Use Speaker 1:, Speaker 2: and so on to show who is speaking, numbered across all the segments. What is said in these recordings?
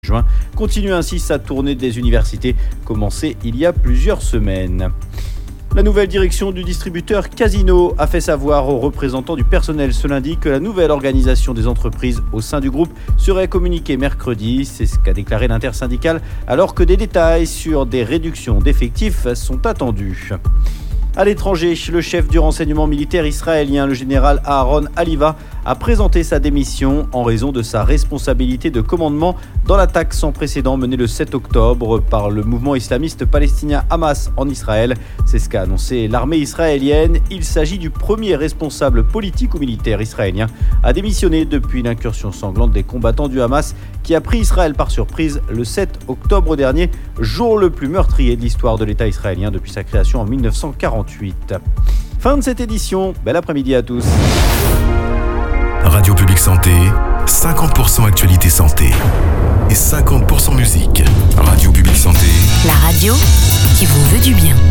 Speaker 1: juin, continue ainsi sa tournée des universités, commencée il y a plusieurs semaines. La nouvelle direction du distributeur Casino a fait savoir aux représentants du personnel ce lundi que la nouvelle organisation des entreprises au sein du groupe serait communiquée mercredi. C'est ce qu'a déclaré l'intersyndicale, alors que des détails sur des réductions d'effectifs sont attendus. À l'étranger, le chef du renseignement militaire israélien, le général Aaron Haliva, a présenté sa démission en raison de sa responsabilité de commandement dans l'attaque sans précédent menée le 7 octobre par le mouvement islamiste palestinien Hamas en Israël. C'est ce qu'a annoncé l'armée israélienne. Il s'agit du premier responsable politique ou militaire israélien à démissionner depuis l'incursion sanglante des combattants du Hamas qui a pris Israël par surprise le 7 octobre dernier, jour le plus meurtrier de l'histoire de l'État israélien depuis sa création en 1948. Fin de cette édition. Bel après-midi à tous.
Speaker 2: Radio Publique Santé, 50% actualité santé et 50% musique. Radio Publique Santé,
Speaker 3: la radio qui vous veut du bien.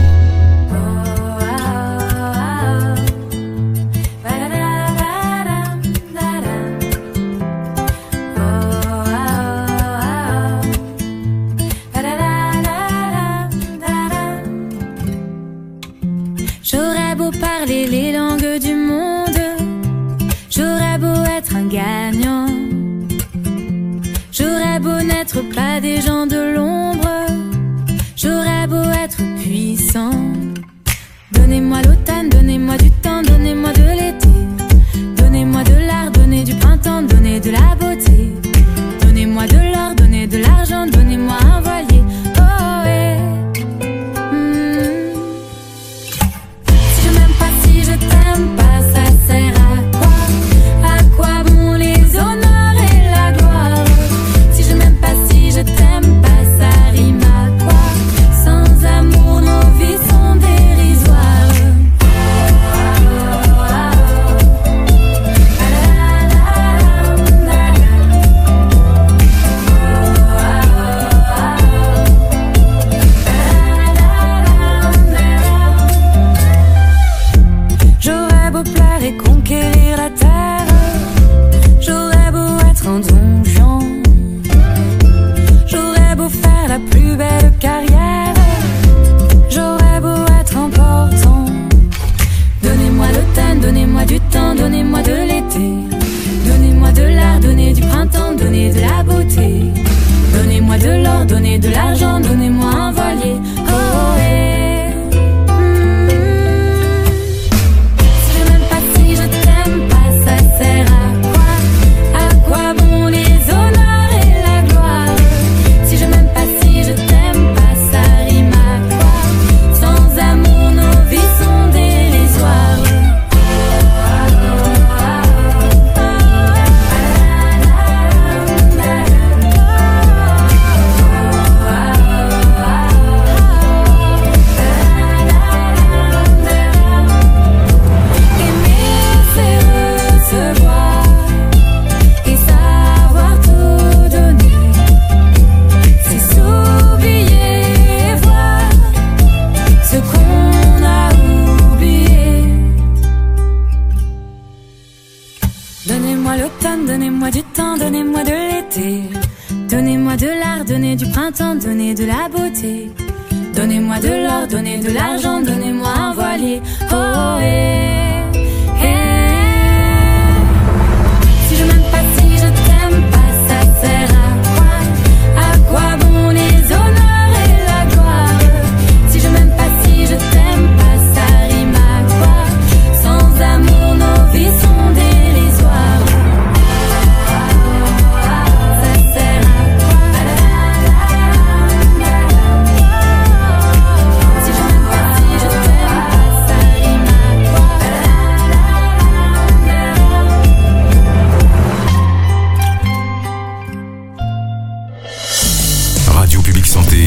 Speaker 4: J'aurais beau parler les langues du monde, j'aurais beau être un gagnant, j'aurais beau n'être pas des gens de l'ombre, j'aurais beau être puissant. Donnez-moi l'automne, donnez-moi du temps, donnez-moi de l'été, donnez-moi de l'art, donnez du printemps, donnez de la beauté, donnez-moi de l'or, donnez de l'argent, donnez-moi un voilier. Oh ouais. Si je m'aime pas, si je t'aime pas, ça sert à quoi? À quoi bon les honneurs et la gloire? Si je m'aime pas, si je t'aime pas, ça rime à quoi? Sans amour, nos vies sont dérisoires. J'aurais beau pleurer, conquérir la terre, j'aurais beau être un donjon, j'aurais beau faire la plus belle carrière, j'aurais beau être important. Donnez-moi l'automne, donnez-moi du temps, donnez-moi de l'été, donnez-moi de l'art, donnez du printemps, donnez de la beauté, donnez-moi de l'or, donnez de l'argent, donnez-moi un voilier. Oh yeah. Si je m'aime pas, si je t'aime pas, ça sert à quoi? À quoi bon les honneurs et la gloire? Si je m'aime pas, si je t'aime pas, ça rime à quoi? Sans amour, nos vies sont dérisoires. Aimer, c'est recevoir et savoir tout donner, c'est s'oublier et voir ce qu'on a oublié. Donnez-moi l'automne, donnez-moi du temps, donnez-moi de l'été, donnez-moi de l'art, donnez du printemps, donnez de la beauté, donnez-moi de l'or, donnez de l'argent, donnez-moi un voilier. Oh yeah. Si je m'aime pas, si je t'aime pas, ça sert à quoi? À quoi bon les honneurs et la gloire? Si je m'aime pas, si je t'aime pas, ça rime à quoi? Sans amour, nos vies sont dérisoires. Ça sert à quoi? Si je m'aime pas, si je t'aime pas, ça rime à quoi?
Speaker 2: Radio Publique Santé,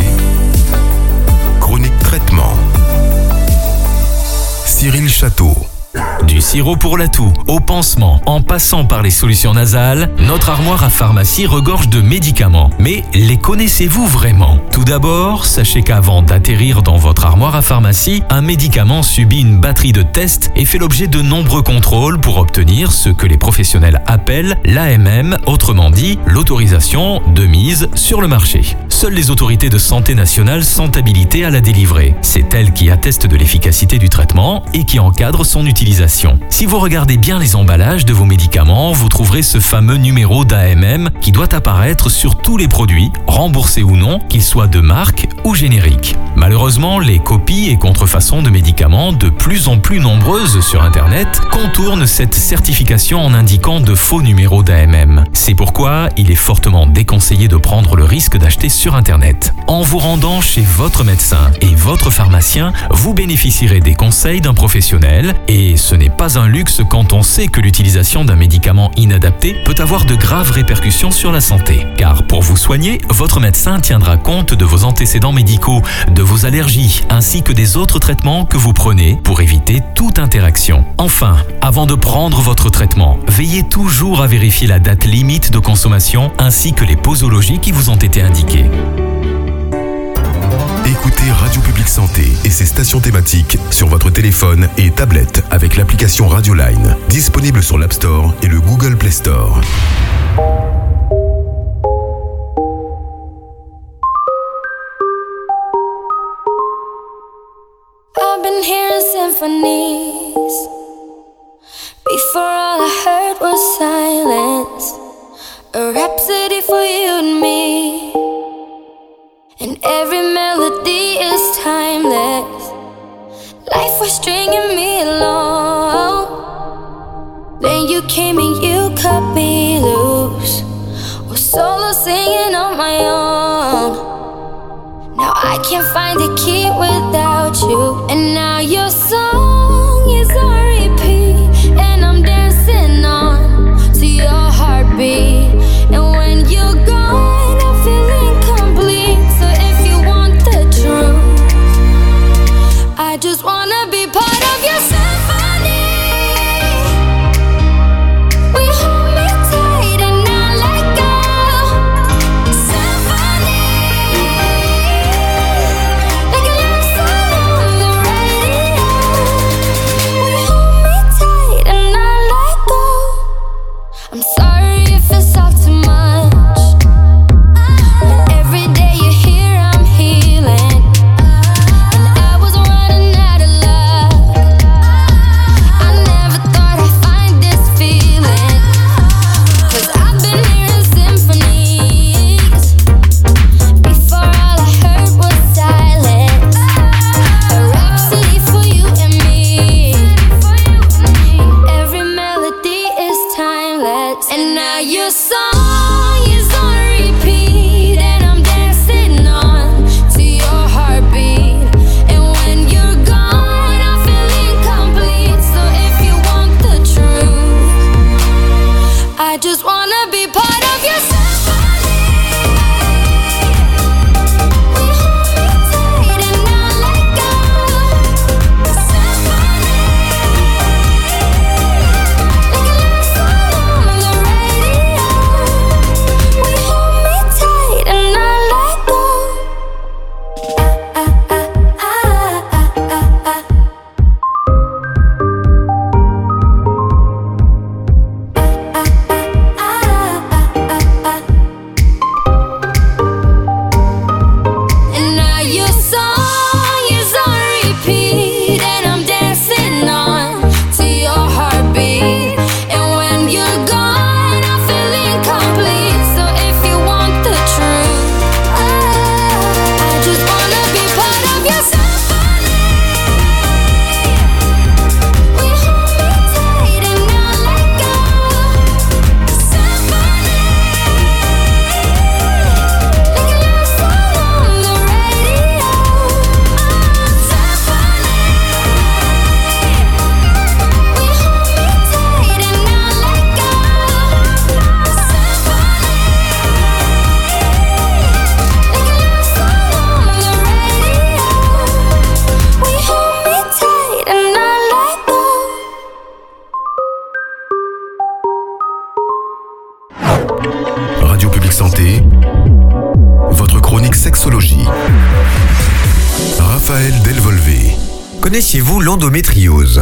Speaker 2: chronique traitement. Cyril Château.
Speaker 5: Du sirop pour la toux, au pansement, en passant par les solutions nasales, notre armoire à pharmacie regorge de médicaments. Mais les connaissez-vous vraiment? Tout d'abord, sachez qu'avant d'atterrir dans votre armoire à pharmacie, un médicament subit une batterie de tests et fait l'objet de nombreux contrôles pour obtenir ce que les professionnels appellent l'AMM, autrement dit l'autorisation de mise sur le marché. Seules les autorités de santé nationale sont habilitées à la délivrer. C'est elles qui attestent de l'efficacité du traitement et qui encadrent son utilisation. Si vous regardez bien les emballages de vos médicaments, vous trouverez ce fameux numéro d'AMM qui doit apparaître sur tous les produits, remboursés ou non, qu'ils soient de marque ou génériques. Malheureusement, les copies et contrefaçons de médicaments, de plus en plus nombreuses sur Internet, contournent cette certification en indiquant de faux numéros d'AMM. C'est pourquoi il est fortement déconseillé de prendre le risque d'acheter sur Internet. En vous rendant chez votre médecin et votre pharmacien, vous bénéficierez des conseils d'un professionnel et ce n'est pas un luxe quand on sait que l'utilisation d'un médicament inadapté peut avoir de graves répercussions sur la santé. Car pour vous soigner, votre médecin tiendra compte de vos antécédents médicaux, de vos allergies, ainsi que des autres traitements que vous prenez pour éviter toute interaction. Enfin, avant de prendre votre traitement, veillez toujours à vérifier la date limite de consommation ainsi que les posologies qui vous ont été indiquées.
Speaker 2: Écoutez Radio Public Santé et ses stations thématiques sur votre téléphone et tablette avec l'application Radioline, disponible sur l'App Store et le Google Play Store.
Speaker 4: I've been hearing symphonies. Before all I heard was silence. A rhapsody for you and me. And every melody is timeless. Life was stringing me along. Then you came and you cut me loose. Was solo singing on my own. Now I can't find a key without you. And now your song is on repeat. And I'm dancing on to your heartbeat. And when you're gone, I feel incomplete. So if you want the truth, I just wanna be part of your symphony. We hold me tight and not let go. Symphony, like a love song on the radio.
Speaker 6: Connaissiez-vous l'endométriose ?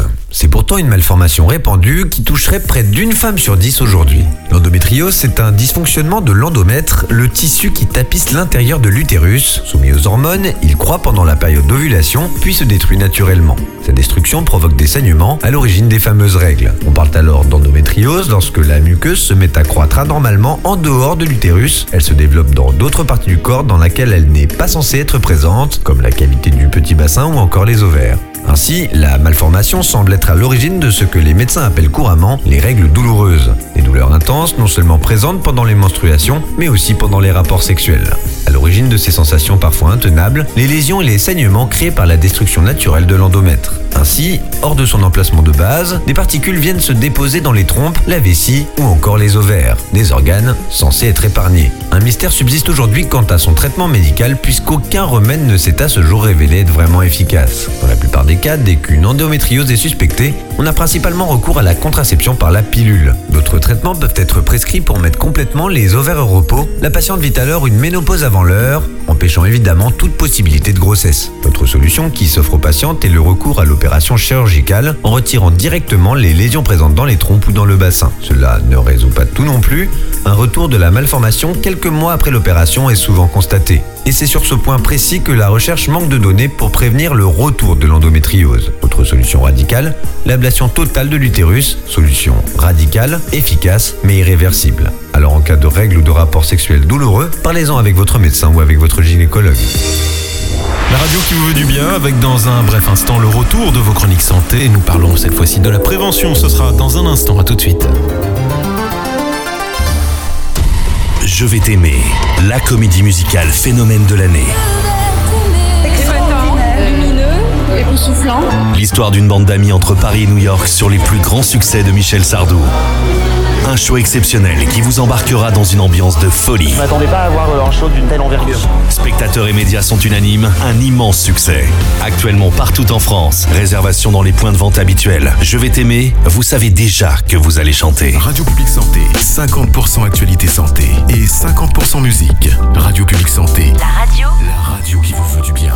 Speaker 6: C'est pourtant une malformation répandue qui toucherait près d'une femme sur 10 aujourd'hui. L'endométriose, c'est un dysfonctionnement de l'endomètre, le tissu qui tapisse l'intérieur de l'utérus. Soumis aux hormones, il croît pendant la période d'ovulation, puis se détruit naturellement. Cette destruction provoque des saignements à l'origine des fameuses règles. On parle alors d'endométriose lorsque la muqueuse se met à croître anormalement en dehors de l'utérus. Elle se développe dans d'autres parties du corps dans laquelle elle n'est pas censée être présente, comme la cavité du petit bassin ou encore les ovaires. Ainsi, la malformation semble être à l'origine de ce que les médecins appellent couramment les règles douloureuses. Des douleurs intenses, non seulement présentes pendant les menstruations, mais aussi pendant les rapports sexuels. À l'origine de ces sensations parfois intenables, les lésions et les saignements créés par la destruction naturelle de l'endomètre. Ainsi, hors de son emplacement de base, des particules viennent se déposer dans les trompes, la vessie ou encore les ovaires, des organes censés être épargnés. Un mystère subsiste aujourd'hui quant à son traitement médical puisqu'aucun remède ne s'est à ce jour révélé être vraiment efficace. Dans la plupart des cas, dès qu'une endométriose est suspectée, on a principalement recours à la contraception par la pilule. D'autres traitements peuvent être prescrits pour mettre complètement les ovaires au repos. La patiente vit alors une ménopause avant l'heure, empêchant évidemment toute possibilité de grossesse. Autre solution qui s'offre aux patientes est le recours à l'opération chirurgicale en retirant directement les lésions présentes dans les trompes ou dans le bassin. Cela ne résout pas tout non plus. Un retour de la malformation quelques mois après l'opération est souvent constaté. Et c'est sur ce point précis que la recherche manque de données pour prévenir le retour de l'endométriose. Autre solution radicale, l'ablation totale de l'utérus, solution radicale, efficace mais irréversible. Alors en cas de règles ou de rapports sexuels douloureux, parlez-en avec votre médecin ou avec votre gynécologue.
Speaker 5: La radio qui vous veut du bien, avec dans un bref instant le retour de vos chroniques santé. Nous parlons cette fois-ci de la prévention, ce sera dans un instant, à tout de suite.
Speaker 2: Je vais t'aimer, la comédie musicale phénomène de l'année.
Speaker 7: Lumineux, époustouflant.
Speaker 2: L'histoire d'une bande d'amis entre Paris et New York sur les plus grands succès de Michel Sardou. Un show exceptionnel qui vous embarquera dans une ambiance de folie.
Speaker 8: Je ne m'attendais pas à voir un show d'une telle envergure.
Speaker 2: Spectateurs et médias sont unanimes, un immense succès. Actuellement partout en France, réservation dans les points de vente habituels. Je vais t'aimer, vous savez déjà que vous allez chanter.
Speaker 9: Radio Publique Santé, 50% actualité santé et 50% musique. Radio Publique Santé, la radio qui vous veut du bien.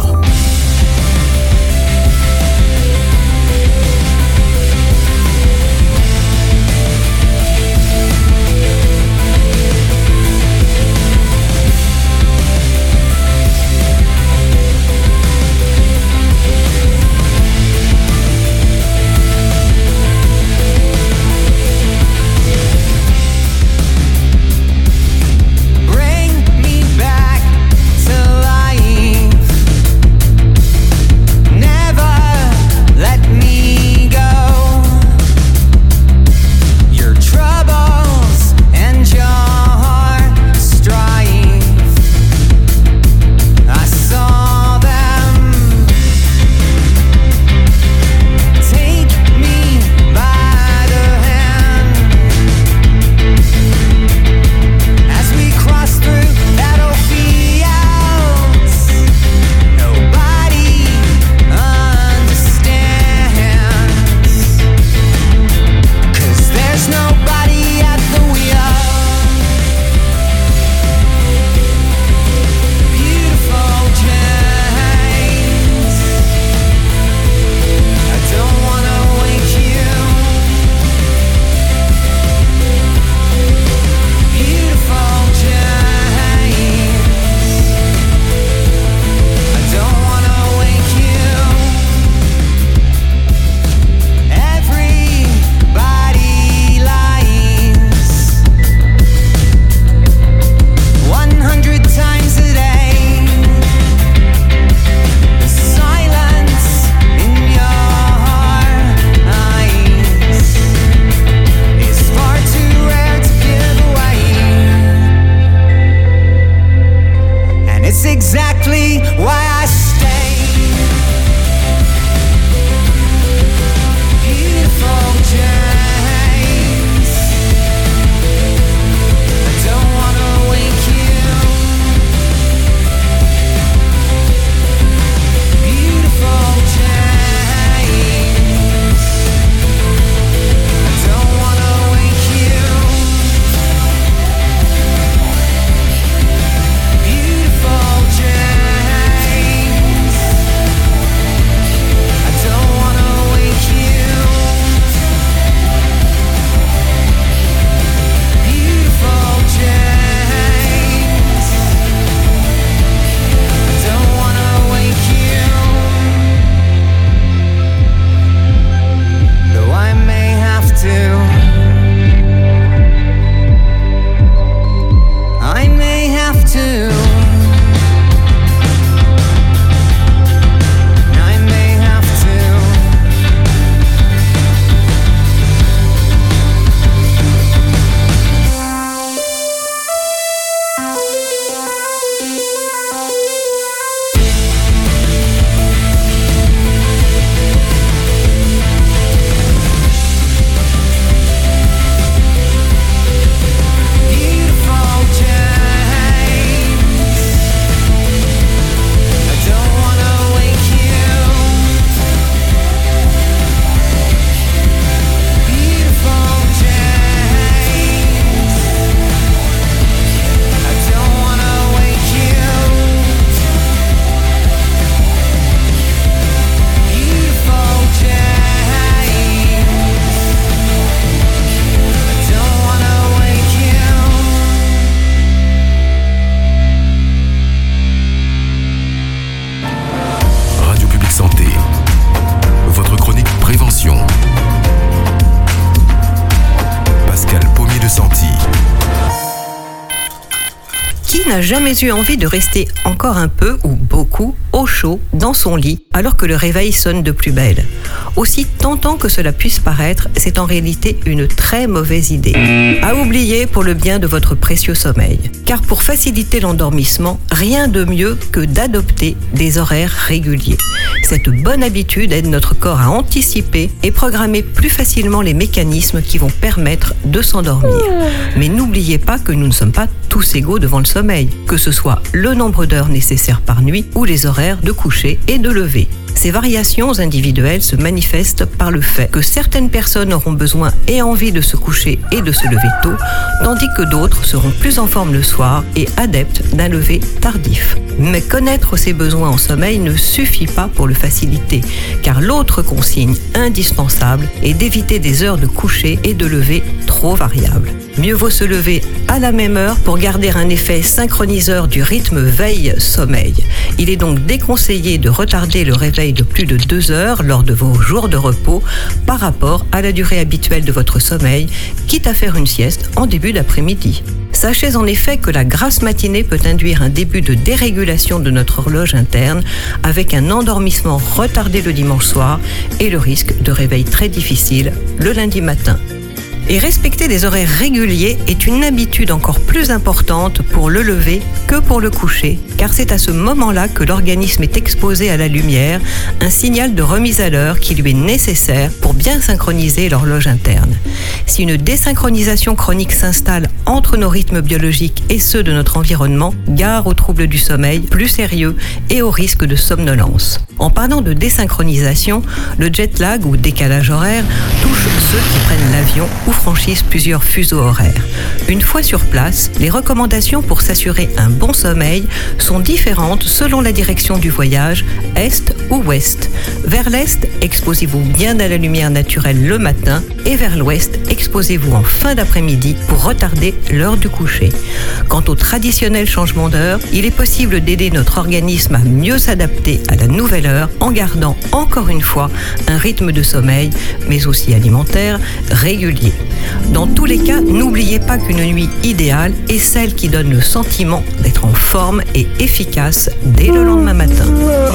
Speaker 10: n'a jamais eu envie de rester encore un peu ou beaucoup au chaud dans son lit alors que le réveil sonne de plus belle. Aussi tentant que cela puisse paraître, c'est en réalité une très mauvaise idée. À oublier pour le bien de votre précieux sommeil. Car pour faciliter l'endormissement, rien de mieux que d'adopter des horaires réguliers. Cette bonne habitude aide notre corps à anticiper et programmer plus facilement les mécanismes qui vont permettre de s'endormir. Mais n'oubliez pas que nous ne sommes pas tous égaux devant le sommeil, que ce soit le nombre d'heures nécessaires par nuit ou les horaires de coucher et de lever. Ces variations individuelles se manifestent par le fait que certaines personnes auront besoin et envie de se coucher et de se lever tôt, tandis que d'autres seront plus en forme le soir et adeptes d'un lever tardif. Mais connaître ses besoins en sommeil ne suffit pas pour le faciliter, car l'autre consigne indispensable est d'éviter des heures de coucher et de lever trop variables. Mieux vaut se lever à la même heure pour garder un effet synchroniseur du rythme veille-sommeil. Il est donc déconseillé de retarder le réveil de plus de 2 heures lors de vos jours de repos par rapport à la durée habituelle de votre sommeil, quitte à faire une sieste en début d'après-midi. Sachez en effet que la grasse matinée peut induire un début de dérégulation de notre horloge interne avec un endormissement retardé le dimanche soir et le risque de réveil très difficile le lundi matin. Et respecter des horaires réguliers est une habitude encore plus importante pour le lever que pour le coucher, car c'est à ce moment-là que l'organisme est exposé à la lumière, un signal de remise à l'heure qui lui est nécessaire pour bien synchroniser l'horloge interne. Si une désynchronisation chronique s'installe entre nos rythmes biologiques et ceux de notre environnement, gare aux troubles du sommeil plus sérieux et au risque de somnolence. En parlant de désynchronisation, le jet lag ou décalage horaire touche ceux qui prennent l'avion ou franchissent plusieurs fuseaux horaires. Une fois sur place, les recommandations pour s'assurer un bon sommeil sont différentes selon la direction du voyage, est ou ouest. Vers l'est, exposez-vous bien à la lumière naturelle le matin et vers l'ouest, exposez-vous en fin d'après-midi pour retarder l'heure du coucher. Quant au traditionnel changement d'heure, il est possible d'aider notre organisme à mieux s'adapter à la nouvelle heure en gardant encore une fois un rythme de sommeil, mais aussi alimentaire, régulier. Dans tous les cas, n'oubliez pas qu'une nuit idéale est celle qui donne le sentiment d'être en forme et efficace dès le lendemain matin.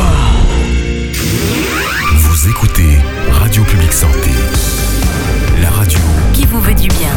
Speaker 9: Vous écoutez Radio Publique Santé, la radio
Speaker 3: qui vous veut du bien.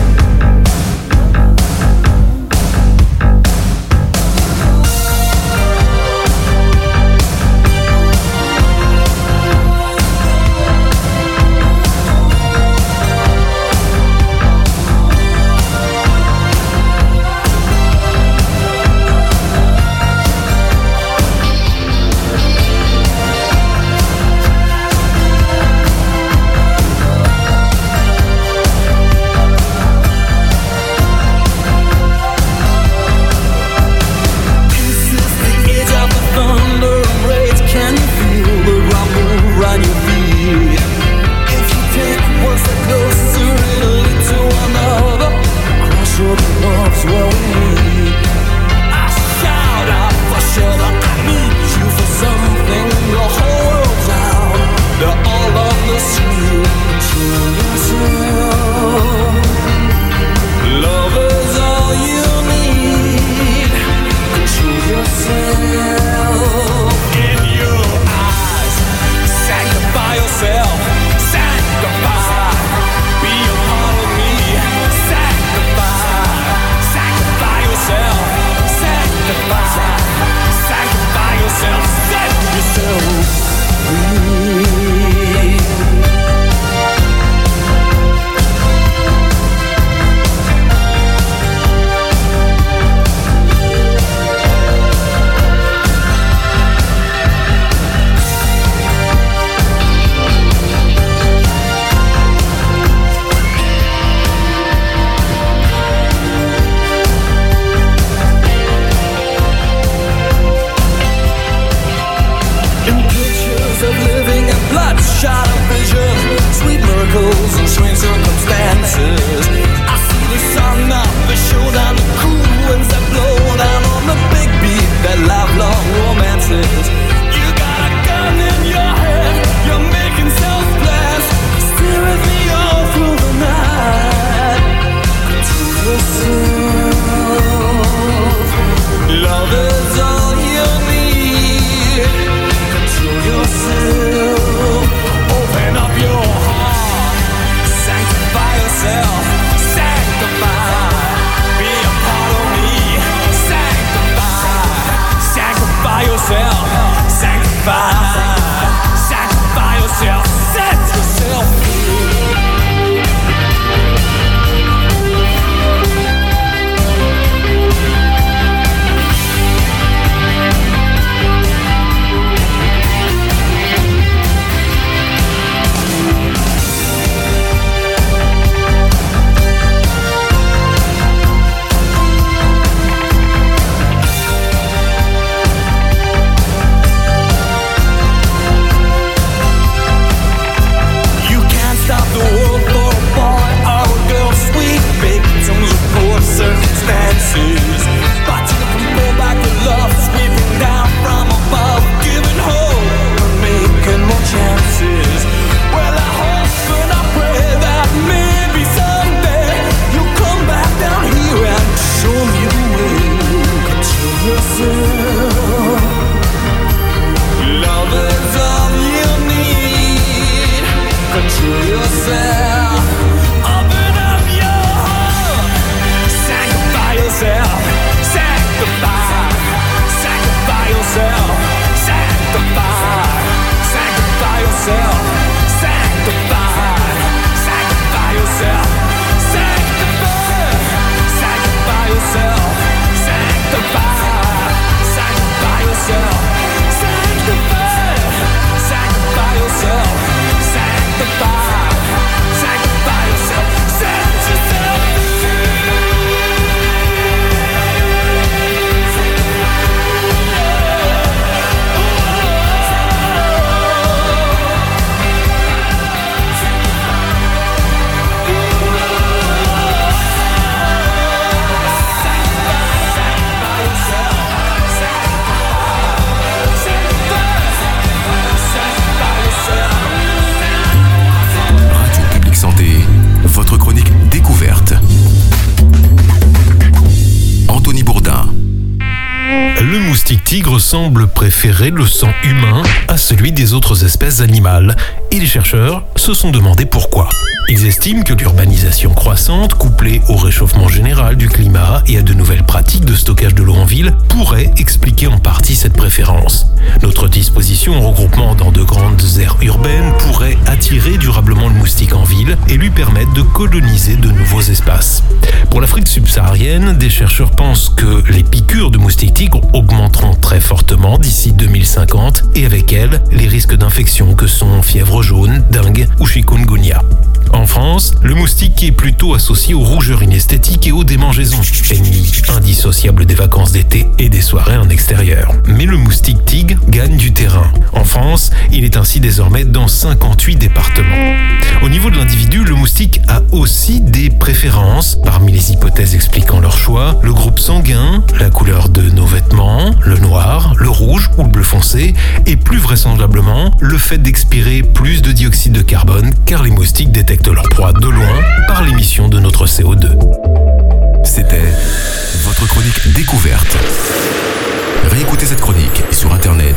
Speaker 5: tigre semble préférer le sang humain à celui des autres espèces animales, et les chercheurs se sont demandé pourquoi. Ils estiment que l'urbanisation croissante, couplée au réchauffement général du climat et à de nouvelles pratiques de stockage de l'eau en ville, pourrait expliquer en partie cette préférence. Notre disposition au regroupement dans de grandes aires urbaines pourrait attirer durablement le moustique en ville et lui permettre de coloniser de nouveaux espaces. Pour l'Afrique subsaharienne, des chercheurs pensent que les piqûres de moustiques tigres augmenteront très fortement d'ici 2050 et avec elles, les risques d'infection que sont fièvre jaune, dengue ou chikungunya. En France, le moustique est plutôt associé aux rougeurs inesthétiques et aux démangeaisons, ennemi indissociable des vacances d'été et des soirées en extérieur. Mais le moustique tigre gagne du terrain. En France, il est ainsi désormais dans 58 départements. Au niveau de l'individu, le moustique a aussi des préférences. Parmi les hypothèses expliquant leur choix, le groupe sanguin, la couleur de nos vêtements, le noir, le rouge ou le bleu foncé, et plus vraisemblablement, le fait d'expirer plus de dioxyde de carbone, car les moustiques détectent leur proie de loin par l'émission de notre CO2.
Speaker 9: C'était votre chronique découverte. Réécoutez cette chronique sur internet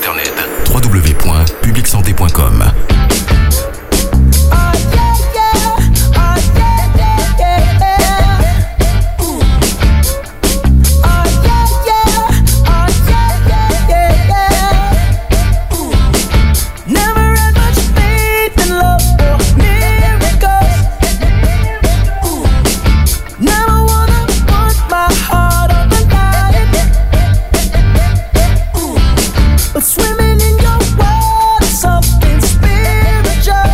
Speaker 9: www.publicsanté.com.
Speaker 11: Swimming in your water, something spiritual.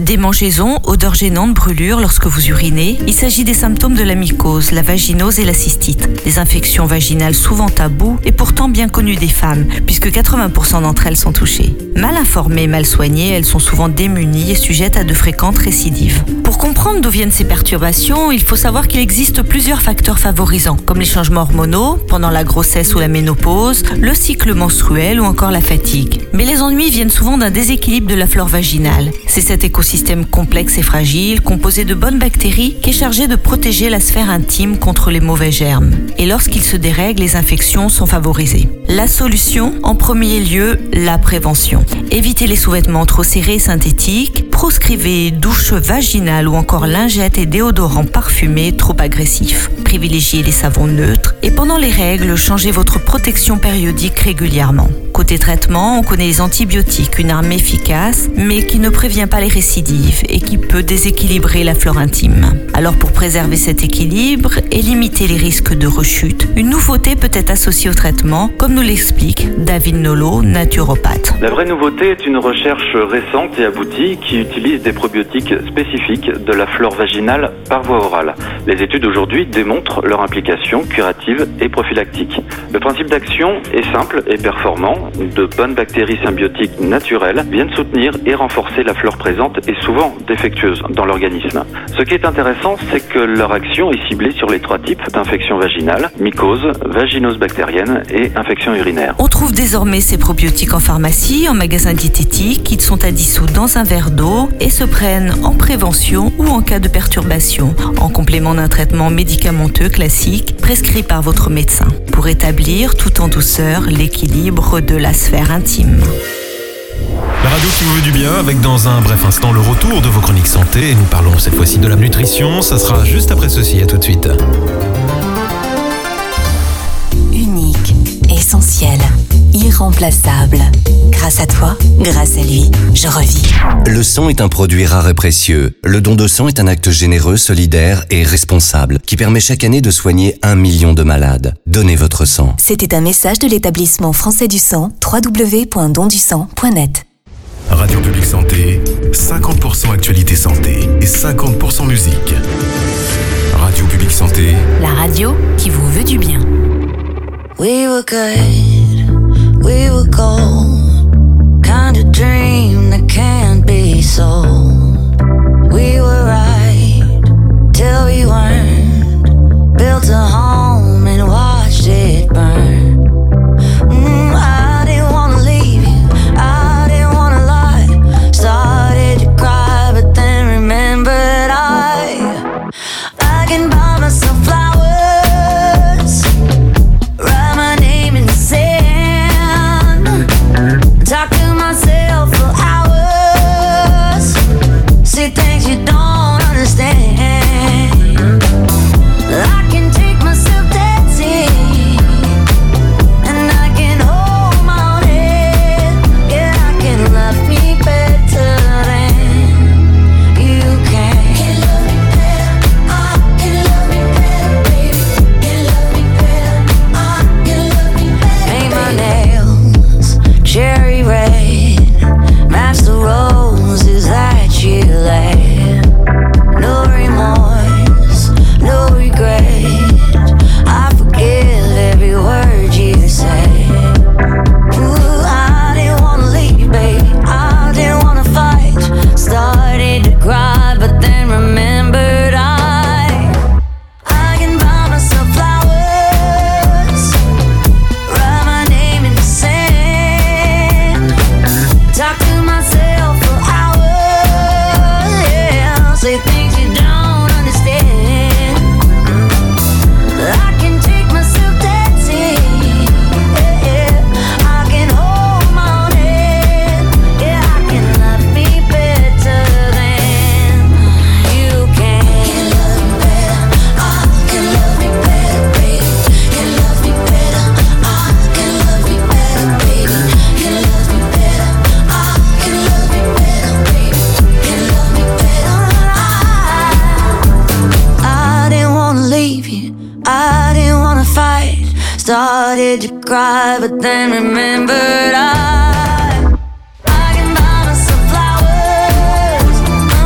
Speaker 12: Démangeaisons, odeur gênante, brûlure lorsque vous urinez. Il s'agit des symptômes de la mycose, la vaginose et la cystite. Des infections vaginales souvent taboues et pourtant bien connues des femmes, puisque 80% d'entre elles sont touchées. Mal informées, mal soignées, elles sont souvent démunies et sujettes à de fréquentes récidives. Pour comprendre d'où viennent ces perturbations, il faut savoir qu'il existe plusieurs facteurs favorisants, comme les changements hormonaux, pendant la grossesse ou la ménopause, le cycle menstruel ou encore la fatigue. Mais les ennuis viennent souvent d'un déséquilibre de la flore vaginale. C'est cet écosystème complexe et fragile, composé de bonnes bactéries, qui est chargé de protéger la sphère intime contre les mauvais germes. Et lorsqu'il se dérègle, les infections sont favorisées. La solution, en premier lieu, la prévention. Évitez les sous-vêtements trop serrés et synthétiques, proscrivez douche vaginale ou encore lingettes et déodorants parfumés trop agressifs. Privilégiez les savons neutres et pendant les règles, changez votre protection périodique régulièrement. Côté traitement, on connaît les antibiotiques, une arme efficace, mais qui ne prévient pas les récidives et qui peut déséquilibrer la flore intime. Alors pour préserver cet équilibre et limiter les risques de rechute, une nouveauté peut être associée au traitement, comme nous l'explique David Nolot, naturopathe.
Speaker 13: La vraie nouveauté est une recherche récente et aboutie qui utilise des probiotiques spécifiques de la flore vaginale par voie orale. Les études aujourd'hui démontrent leur implication curative et prophylactique. Le principe d'action est simple et performant. De bonnes bactéries symbiotiques naturelles viennent soutenir et renforcer la flore présente et souvent défectueuse dans l'organisme. Ce qui est intéressant, c'est que leur action est ciblée sur les 3 types d'infections vaginales, mycose, vaginose bactérienne et infection urinaire.
Speaker 12: On trouve désormais ces probiotiques en pharmacie, en magasin diététique. Ils sont à dissoudre dans un verre d'eau et se prennent en prévention ou en cas de perturbation, en complément d'un traitement médicamenteux classique prescrit par votre médecin, pour établir tout en douceur l'équilibre de la sphère intime.
Speaker 5: La radio qui vous veut du bien, avec dans un bref instant le retour de vos chroniques santé. Et nous parlons cette fois-ci de la nutrition. Ça sera juste après ceci. À tout de suite.
Speaker 3: Unique, essentiel, irremplaçable. Grâce à toi, grâce à lui, je revis.
Speaker 14: Le sang est un produit rare et précieux. Le don de sang est un acte généreux, solidaire et responsable qui permet chaque année de soigner 1 million de malades. Donnez votre sang.
Speaker 3: C'était un message de l'établissement français du sang, www.dondusang.net.
Speaker 9: Radio Publique Santé, 50% actualité santé et 50% musique. Radio Publique Santé.
Speaker 3: La radio qui vous veut du bien.
Speaker 15: We were good, we were gold. Kind of dream that can't be sold. We were right till we weren't. Built a home and watched it burn. I didn't wanna leave you, I didn't wanna lie. Started to cry but then remembered I can buy myself flowers, write my name in the sand, talk to myself for hours, say things you don't understand. I can take myself dancing, and I can hold my own head. Yeah, I can love me better than you can. Can love me better, I can love me better, baby. Can love me better, I can love me better. Paint my nails cherry red, match the roses that you laid. No remorse, no regret. I forgive every word you say. Ooh, I didn't wanna leave, baby. I didn't wanna fight. Started to cry, but then remembered I can buy myself flowers, write my name in the sand, talk to myself for hours, yeah, say things you don't understand. I can take myself dancing, yeah, I can hold my own head, yeah, I can love me better than you can. Can love me better, I can love me better, baby. Can love me better, I can love me better, baby. Can love me better, I can love me better, baby. Can love me better, I didn't wanna leave you, I didn't wanna fight. Started to cry, but then remembered I can buy myself flowers,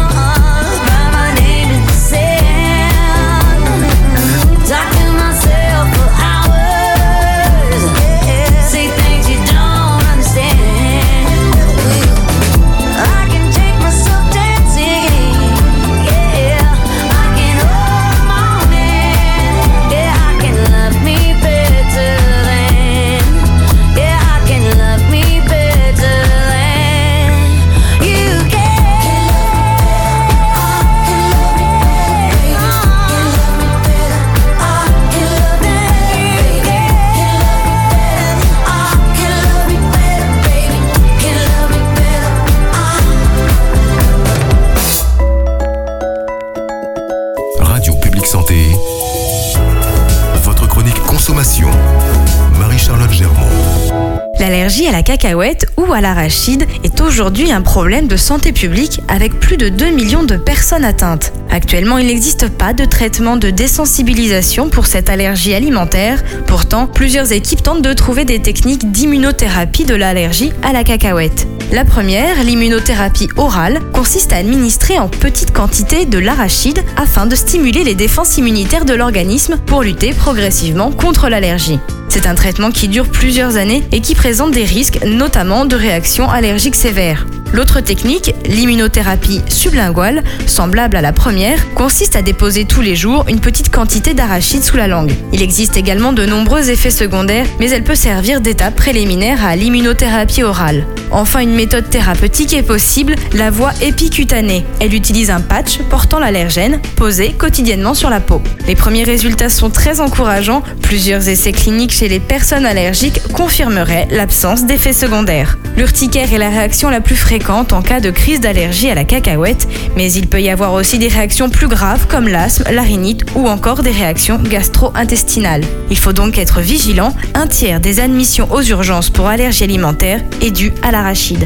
Speaker 9: consommation. Marie-Charlotte Germont.
Speaker 12: L'allergie à la cacahuète ou à l'arachide est aujourd'hui un problème de santé publique avec plus de 2 millions de personnes atteintes. Actuellement, il n'existe pas de traitement de désensibilisation pour cette allergie alimentaire. Pourtant, plusieurs équipes tentent de trouver des techniques d'immunothérapie de l'allergie à la cacahuète. La première, l'immunothérapie orale, consiste à administrer en petite quantité de l'arachide afin de stimuler les défenses immunitaires de l'organisme pour lutter progressivement contre l'allergie. C'est un traitement qui dure plusieurs années et qui présente des risques, notamment de réactions allergiques sévères. L'autre technique, l'immunothérapie sublinguale, semblable à la première, consiste à déposer tous les jours une petite quantité d'arachide sous la langue. Il existe également de nombreux effets secondaires, mais elle peut servir d'étape préliminaire à l'immunothérapie orale. Enfin, une méthode thérapeutique est possible, la voie épicutanée. Elle utilise un patch portant l'allergène, posé quotidiennement sur la peau. Les premiers résultats sont très encourageants. Plusieurs essais cliniques chez les personnes allergiques confirmeraient l'absence d'effets secondaires. L'urticaire est la réaction la plus fréquente en cas de crise d'allergie à la cacahuète, mais il peut y avoir aussi des réactions plus graves comme l'asthme, la rhinite ou encore des réactions gastro-intestinales. Il faut donc être vigilant. 1/3 des admissions aux urgences pour allergie alimentaire est due à l'arachide.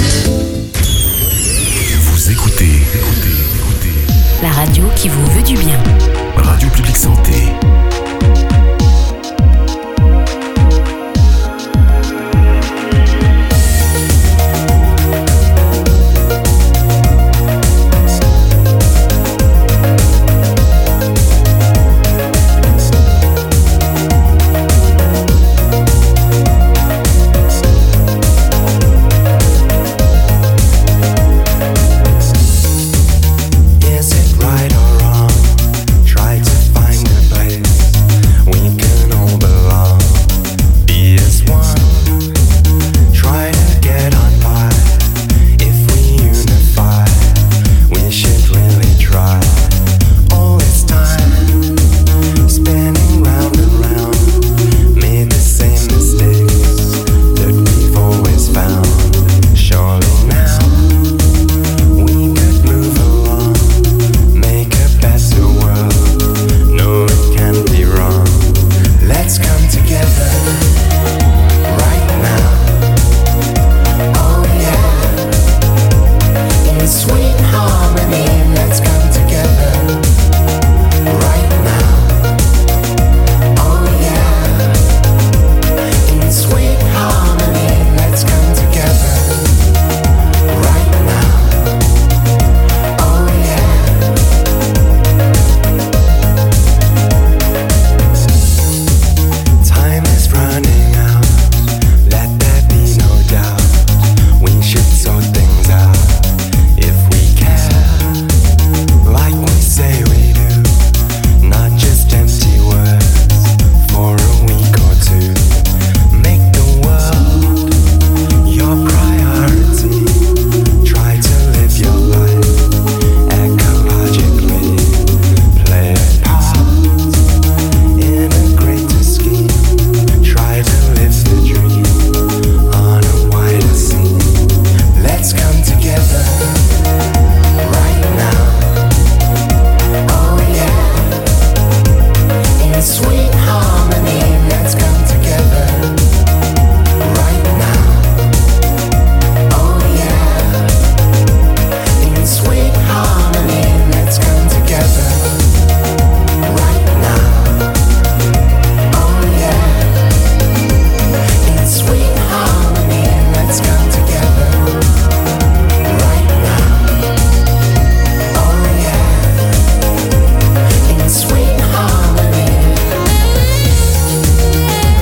Speaker 9: Vous écoutez
Speaker 3: La radio qui vous veut du bien.
Speaker 9: Radio Publique Santé.
Speaker 11: Is it right or wrong? Try to find a place we can all belong. Be as one. Try to get on by. If we unify, we should really try. All this time, spinning round and round, made the same mistakes that we've always found. Surely now we could move along, make a better world. No, it can't be wrong. Let's come together right now. Oh yeah, in sweet harmony. Let's come together right now. Oh yeah, in sweet harmony. Let's come together right now. Oh yeah. Time is running out. Let there be no doubt. We should sort things out if we care, like we say we do. Not just empty words for a week or two. Make the world your priority. Try to live your life ecologically. Play a part in a greater scheme. Try to live the dream on a wider scene. Let's come together right now. Oh yeah, in sweet harmony. Let's come together right now. Oh yeah, in sweet harmony. Let's come together right now. Oh yeah, in sweet harmony. Let's come together right now. Oh yeah, in sweet harmony.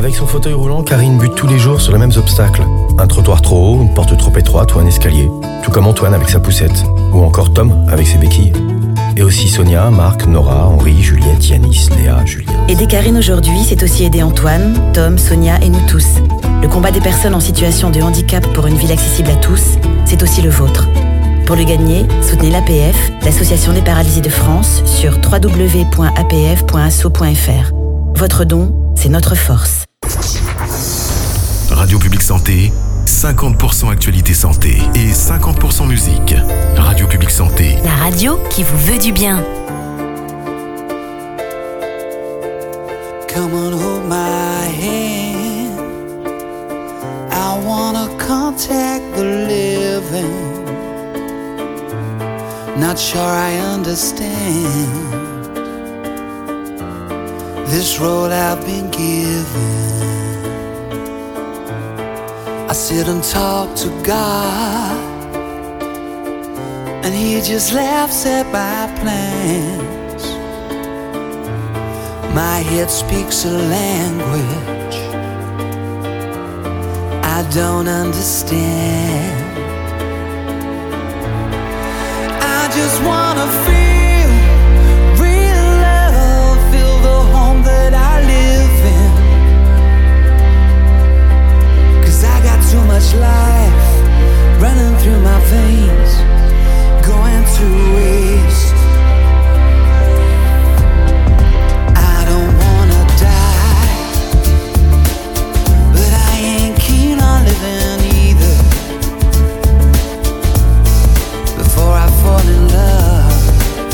Speaker 16: Avec son fauteuil roulant, Karine bute tous les jours sur les mêmes obstacles. Un trottoir trop haut, une porte trop étroite ou un escalier. Tout comme Antoine avec sa poussette. Ou encore Tom avec ses béquilles. Et aussi Sonia, Marc, Nora, Henri, Juliette, Yanis, Léa, Julien.
Speaker 17: Aider Karine aujourd'hui, c'est aussi aider Antoine, Tom, Sonia et nous tous. Le combat des personnes en situation de handicap pour une ville accessible à tous, c'est aussi le vôtre. Pour le gagner, soutenez l'APF, l'Association des paralysés de France, sur www.apf.asso.fr. Votre don, c'est notre force.
Speaker 9: Radio Publique Santé, 50% actualité santé et 50% musique. Radio Publique Santé.
Speaker 3: La radio qui vous veut du bien.
Speaker 11: Come on, hold my hand. I wanna contact the living. Not sure I understand this road I've been given. I sit and talk to God, and He just laughs at my plans. My head speaks a language I don't understand. I just wanna feel real love, feel the home that I live in. 'Cause I got too much life running through my veins, going to waste. I don't wanna die, but I ain't keen on living either. Before I fall in love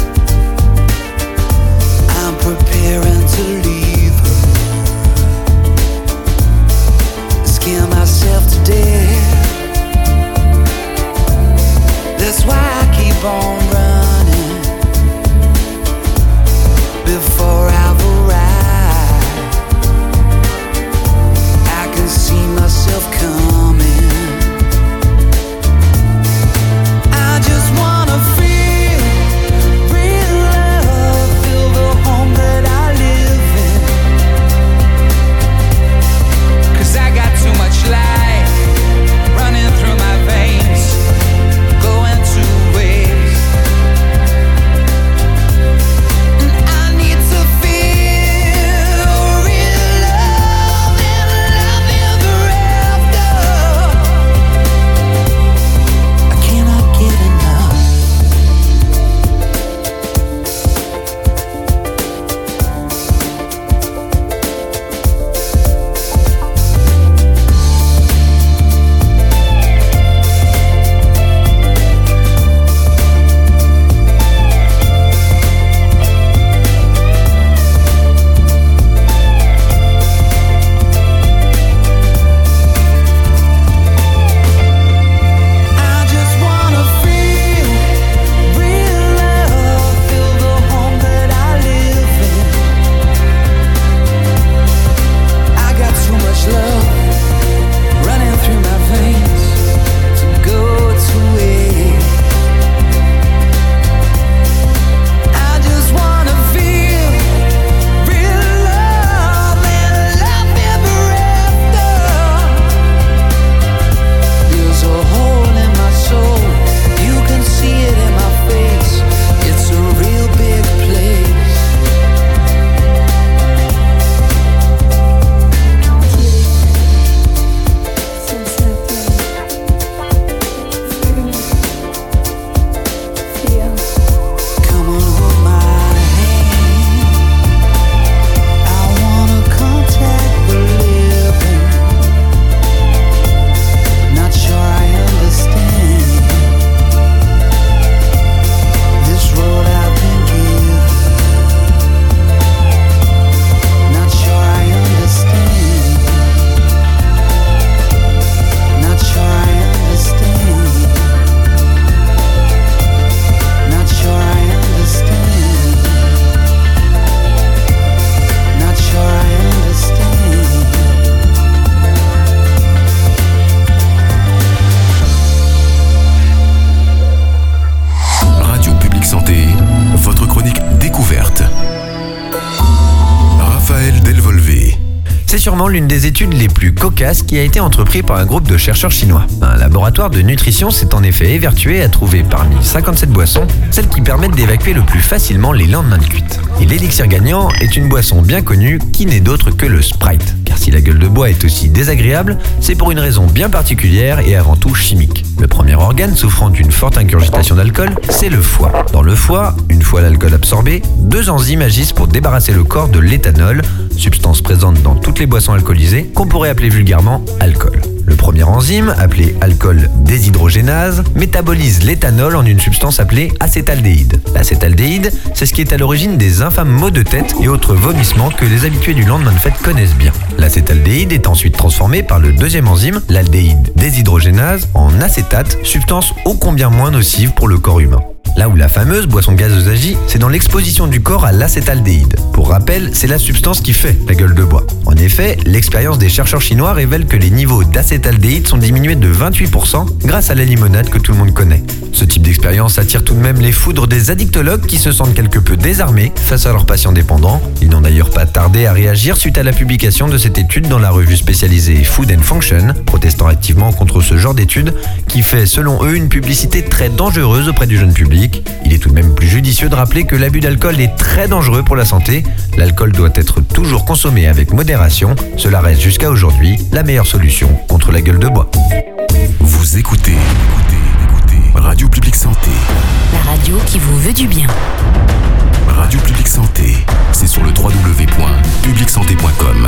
Speaker 6: C'est sûrement l'une des études les plus cocasses qui a été entreprise par un groupe de chercheurs chinois. Un laboratoire de nutrition s'est en effet évertué à trouver parmi 57 boissons celles qui permettent d'évacuer le plus facilement les lendemains de cuite. Et l'élixir gagnant est une boisson bien connue qui n'est d'autre que le Sprite. Car si la gueule de bois est aussi désagréable, c'est pour une raison bien particulière et avant tout chimique. Le premier organe souffrant d'une forte ingurgitation d'alcool, c'est le foie. Dans le foie, une fois l'alcool absorbé, 2 enzymes agissent pour débarrasser le corps de l'éthanol, substance présente dans toutes les boissons alcoolisées, qu'on pourrait appeler vulgairement alcool. Le premier enzyme, appelé alcool déshydrogénase, métabolise l'éthanol en une substance appelée acétaldéhyde. L'acétaldéhyde, c'est ce qui est à l'origine des infâmes maux de tête et autres vomissements que les habitués du lendemain de fête connaissent bien. L'acétaldéhyde est ensuite transformé par le deuxième enzyme, l'aldéhyde déshydrogénase, en acétate, substance ô combien moins nocive pour le corps humain. Là où la fameuse boisson gazeuse agit, c'est dans l'exposition du corps à l'acétaldéhyde. Pour rappel, c'est la substance qui fait la gueule de bois. En effet, l'expérience des chercheurs chinois révèle que les niveaux d'acétaldéhyde sont diminués de 28% grâce à la limonade que tout le monde connaît. Ce type d'expérience attire tout de même les foudres des addictologues qui se sentent quelque peu désarmés face à leurs patients dépendants. Ils n'ont d'ailleurs pas tardé à réagir suite à la publication de cette étude dans la revue spécialisée Food and Function, protestant activement contre ce genre d'étude qui fait selon eux une publicité très dangereuse auprès du jeune public. Il est tout de même plus judicieux de rappeler que l'abus d'alcool est très dangereux pour la santé. L'alcool doit être toujours consommé avec modération. Cela reste jusqu'à aujourd'hui la meilleure solution contre la gueule de bois.
Speaker 9: Vous écoutez Radio Public Santé.
Speaker 3: La radio qui vous veut du bien.
Speaker 9: Radio Public Santé, c'est sur le www.publicsanté.com.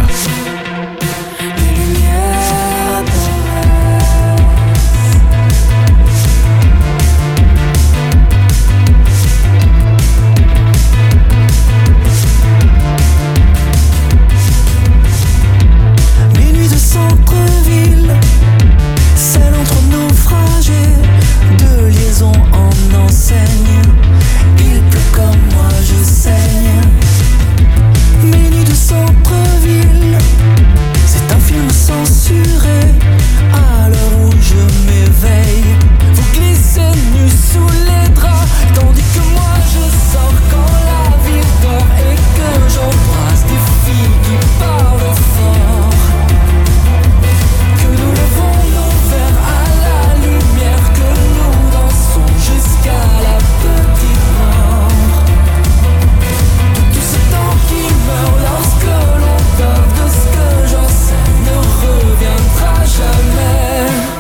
Speaker 11: Centre-ville, celle entre naufragés, de liaison en enseigne. Il pleut comme moi, je saigne. Mes nuits de centre-ville, c'est un film censuré. À l'heure où je m'éveille, vous glissez nu sous les draps, tandis que moi je sors quand la ville dort et que j'embrasse des filles qui parlent fort. Nous levons nos verres à la lumière, que nous dansons jusqu'à la petite mort. De tout ce temps qui meurt lorsque l'on dort, de ce que j'enseigne ne reviendra jamais.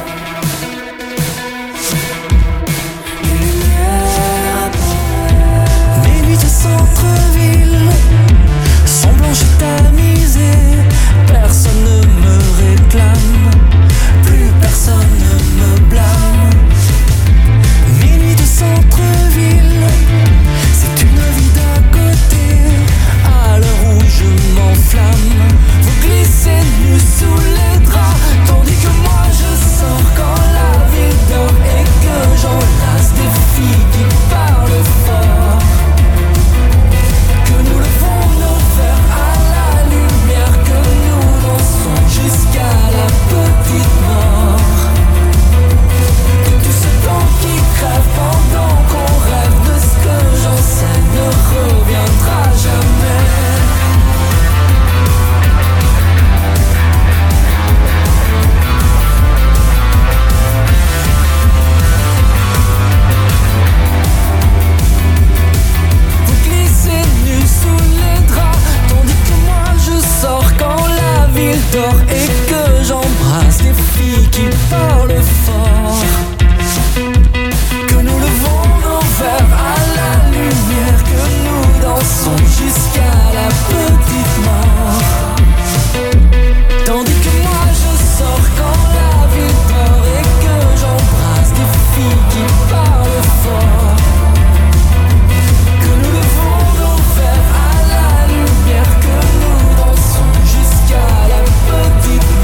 Speaker 11: Les lumières, mes nuits de centre-ville sont blanches et tamisées, personne ne me réclame. Plus personne ne me blâme. Mes nuits de centre-ville, c'est une vie d'à côté. À l'heure où je m'enflamme, vous glissez nu sous les draps, tandis que moi je sors quand la ville dort et que j'enlace des filles qui parlent fort. Que nous levons nos verres à la lumière, que nous dansons jusqu'à la petite mort. De tout ce temps qui crève pendant qu'on rêve, de ce que j'enseigne ne reviendra jamais. Vous glissez nu sous les draps, tandis que moi je sors quand la ville dort et que j'embrasse des filles qui parlent fort. Que nous levons nos verres à la lumière, que nous dansons jusqu'à la petite mort. Tandis que moi je sors quand la ville dort et que j'embrasse des filles qui parlent fort. Que nous levons nos verres à la lumière, que nous dansons jusqu'à la petite mort.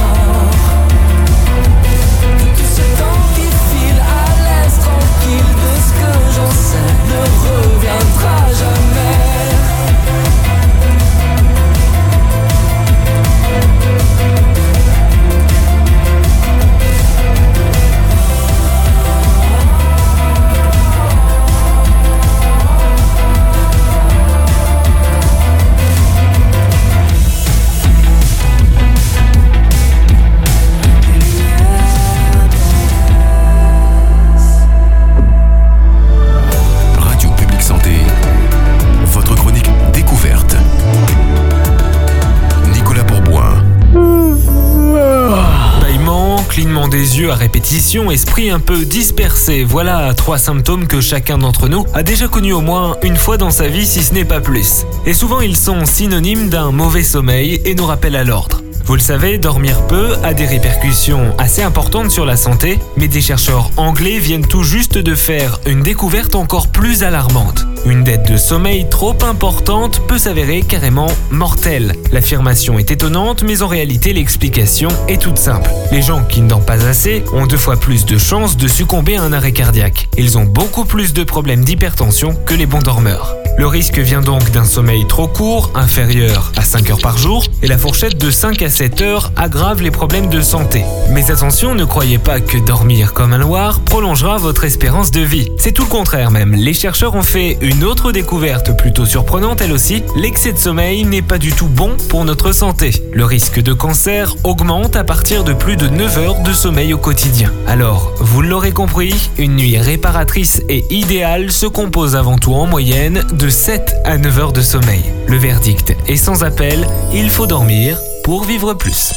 Speaker 18: des yeux à répétition, esprit un peu dispersé. Voilà 3 symptômes que chacun d'entre nous a déjà connus au moins une fois dans sa vie, si ce n'est pas plus. Et souvent ils sont synonymes d'un mauvais sommeil et nous rappellent à l'ordre. Vous le savez, dormir peu a des répercussions assez importantes sur la santé, mais des chercheurs anglais viennent tout juste de faire une découverte encore plus alarmante. Une dette de sommeil trop importante peut s'avérer carrément mortelle. L'affirmation est étonnante, mais en réalité l'explication est toute simple. Les gens qui ne dorment pas assez ont 2 fois plus de chances de succomber à un arrêt cardiaque. Ils ont beaucoup plus de problèmes d'hypertension que les bons dormeurs. Le risque vient donc d'un sommeil trop court, inférieur à 5 heures par jour, et la fourchette de 5 à 7 heures aggrave les problèmes de santé. Mais attention, ne croyez pas que dormir comme un loir prolongera votre espérance de vie. C'est tout le contraire même. Les chercheurs ont fait une autre découverte plutôt surprenante elle aussi. L'excès de sommeil n'est pas du tout bon pour notre santé. Le risque de cancer augmente à partir de plus de 9 heures de sommeil au quotidien. Alors, vous l'aurez compris, une nuit réparatrice et idéale se compose avant tout en moyenne de 7 à 9 heures de sommeil. Le verdict est sans appel, il faut dormir pour vivre plus.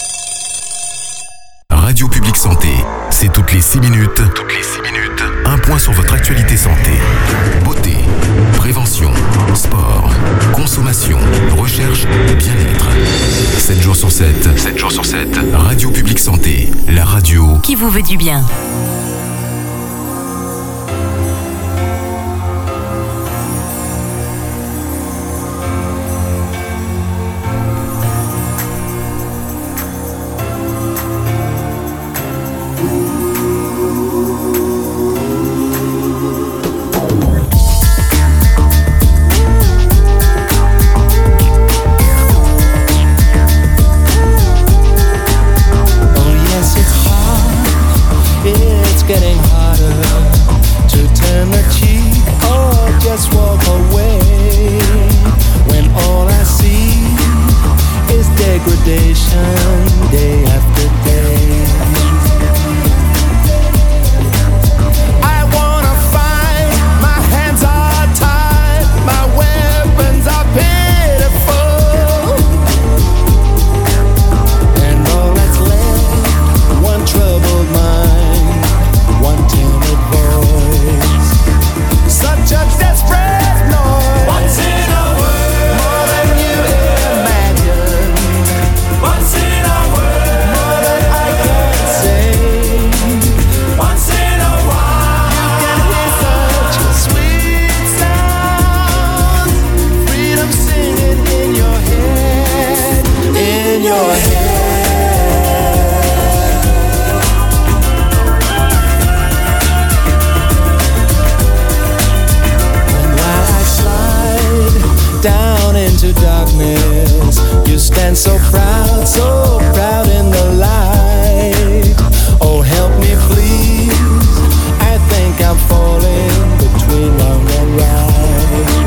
Speaker 9: Radio Publique Santé, c'est toutes les 6 minutes. Un point sur votre actualité santé. Beauté, prévention, sport, consommation, recherche, bien-être. 7 jours sur 7. Radio Publique Santé, la radio
Speaker 3: qui vous veut du bien.
Speaker 11: Day after day, I wanna fight. My hands are tied, my weapons are pitiful, and all that's left, one troubled mind, one timid voice, such a desperate noise. What's in our world? More than you imagine. What's in our world? More than I can say. Once in a while, you can hear such a sweet sound. Freedom singing in your head, in your head. And while I slide down into darkness, you stand so proud in the light. Oh, help me please, I think I'm falling between wrong and right.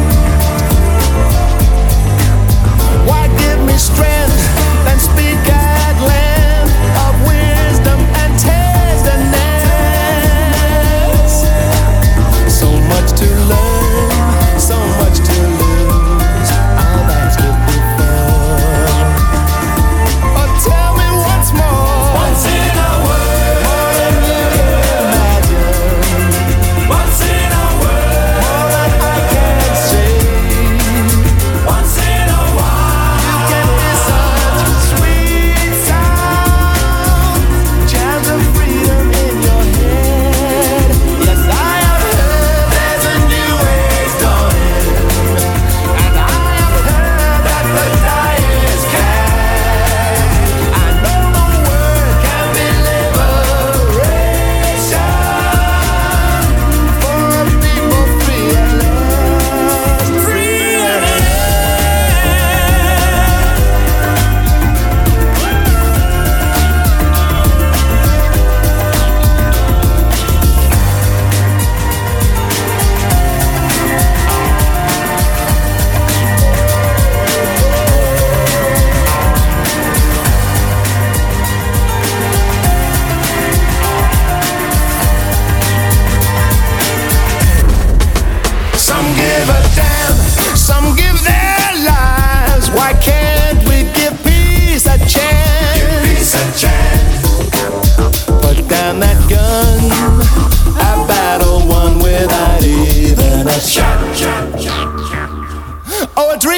Speaker 11: Why give me strength, then speak at length of wisdom and tenderness. So much to learn, so much to lose, I've asked it before. Oh, tell me once more.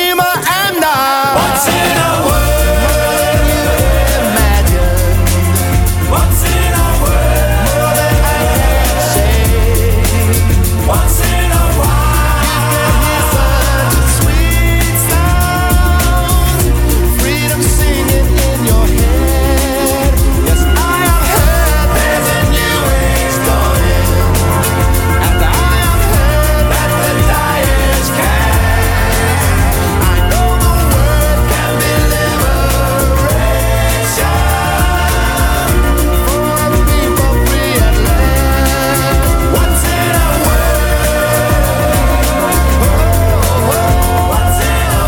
Speaker 11: dreamer am I.
Speaker 15: What's in a word you imagine? What's in a word more than I can say? What's in a while? You can hear such a sweet sound, freedom singing in your head. Yes, I have heard there's a new age dawning, and I have heard that the die is cast. I know the word can be liberation for a people free at last. What's in a word? What's in a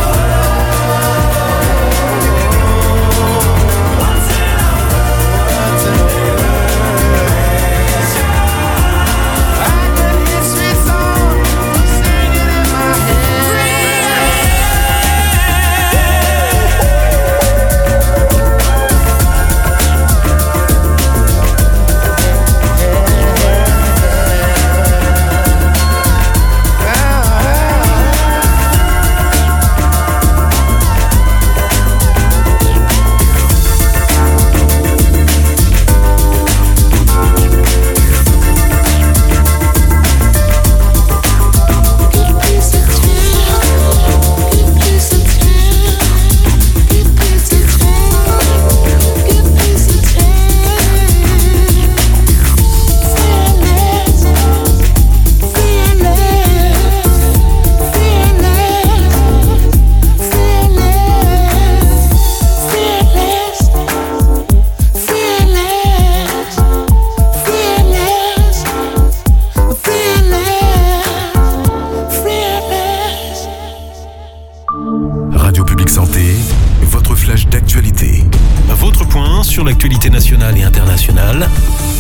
Speaker 9: Radio Publique Santé, votre flash d'actualité.
Speaker 5: Votre point sur l'actualité nationale et internationale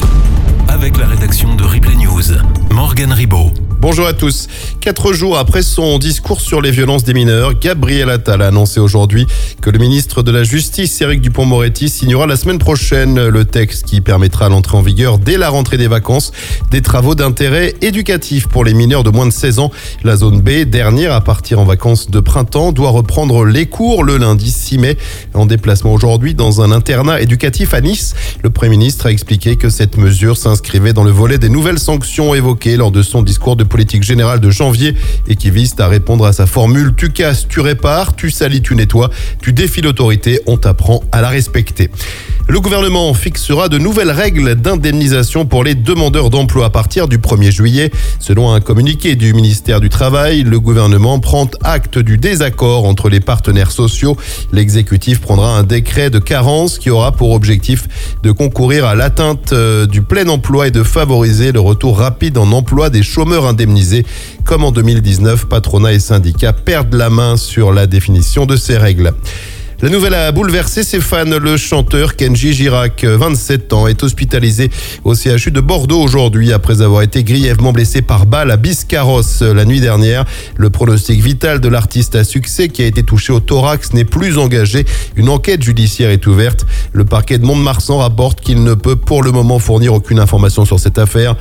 Speaker 5: avec la rédaction de Replay News. Morgane Ribaud.
Speaker 19: Bonjour à tous. 4 jours après son discours sur les violences des mineurs, Gabriel Attal a annoncé aujourd'hui que le ministre de la Justice, Éric Dupond-Moretti, signera la semaine prochaine le texte qui permettra l'entrée en vigueur dès la rentrée des vacances des travaux d'intérêt éducatif pour les mineurs de moins de 16 ans. La zone B, dernière à partir en vacances de printemps, doit reprendre les cours le lundi 6 mai. En déplacement aujourd'hui dans un internat éducatif à Nice, le Premier ministre a expliqué que cette mesure s'inscrivait dans le volet des nouvelles sanctions évoquées lors de son discours de politique générale de janvier et qui vise à répondre à sa formule « Tu casses, tu répares, tu salis, tu nettoies, tu défies l'autorité, on t'apprend à la respecter ». Le gouvernement fixera de nouvelles règles d'indemnisation pour les demandeurs d'emploi à partir du 1er juillet. Selon un communiqué du ministère du Travail, le gouvernement prend acte du désaccord entre les partenaires sociaux. L'exécutif prendra un décret de carence qui aura pour objectif de concourir à l'atteinte du plein emploi et de favoriser le retour rapide en emploi des chômeurs indemnisés. Comme en 2019, patronat et syndicats perdent la main sur la définition de ces règles. La nouvelle a bouleversé ses fans. Le chanteur Kenji Girac, 27 ans, est hospitalisé au CHU de Bordeaux aujourd'hui après avoir été grièvement blessé par balle à Biscarrosse la nuit dernière. Le pronostic vital de l'artiste à succès qui a été touché au thorax n'est plus engagé. Une enquête judiciaire est ouverte. Le parquet de Mont-de-Marsan rapporte qu'il ne peut pour le moment fournir aucune information sur cette affaire.